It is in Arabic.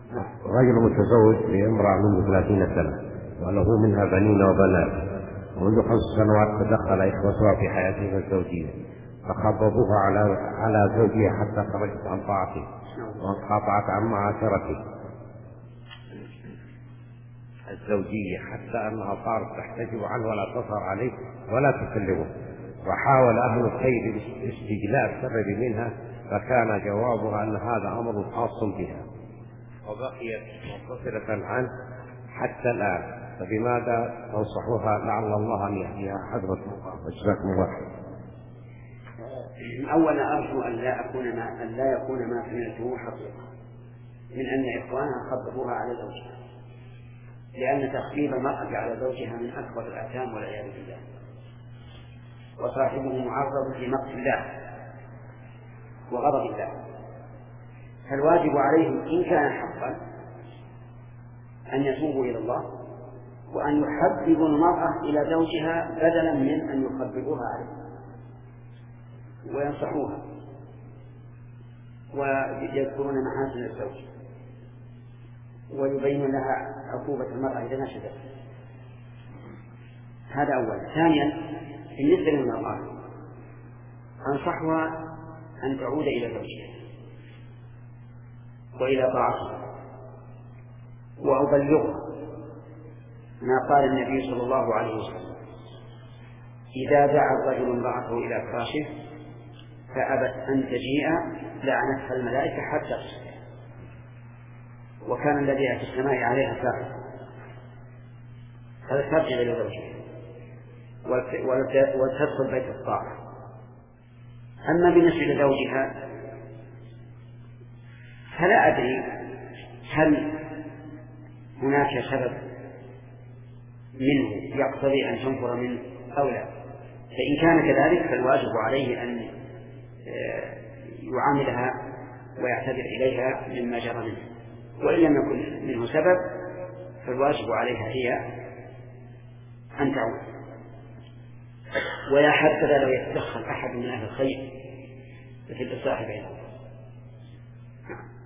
رجل متزوج بامرأة منذ 30 سنة وله منها بنين وبنات، ومنذ 5 سنوات تدخل إخوتها في حياتها الزوجية فخببوها على زوجها حتى خرجت عن طاعته وانقطعت عن معاشرته الزوجية، حتى أنها صارت تحتجب عنه ولا تظهر عليه ولا تكلمه. وحاول أهل الخير استجلاء السبب منها، فكان جوابها أن هذا أمر خاص بها وبقيت منفصلة عنه حتى الآن. فبماذا تنصحها لعل الله أن يهديها حضرة الله؟ جزاكم الله خير. أولا أرجو أن لا يكون ما فعلته حقيقة من أن إخوانها خبروها على زوجها، لأن تخبيب المرأة على زوجها من أكبر الآثام والعياذ بالله، وصاحبه معرض لمقت الله وغضب الله. فالواجب عليهم إن كان حقا أن يتوبوا إلى الله وأن يحببوا المرأة إلى زوجها بدلا من أن يخبروها عليه، وينصحوها ويذكرون محاسن الزوج ويبين لها عقوبة المرأة إذا نشدت. هذا أولا. ثانيا، بالنسبة للمرأة أنصحها أن تعود إلى زوجها وإلى طاعته، وأبلغها ما قال النبي صلى الله عليه وسلم: إذا دعا الرجل امرأته إلى فراشه فأبت أن تجيء لعنتها الملائكة حتى تصبح، وكان الذي في السماء عليها ساعة، هذا ترجع إلى زوجها وتدخل بيت الطاعة. أما بالنسبة لزوجها فلا أدري هل هناك سبب منه يقتضي أن تنفر منه أو لا، فإن كان كذلك فالواجب عليه أن يعاملها ويعتذر إليها مما جرى منه، وإن لم يكن منه سبب فالواجب عليها هي أن تعود. ويا حبذا لو يتدخل أحد من أهل الخير في الإصلاح بينهم.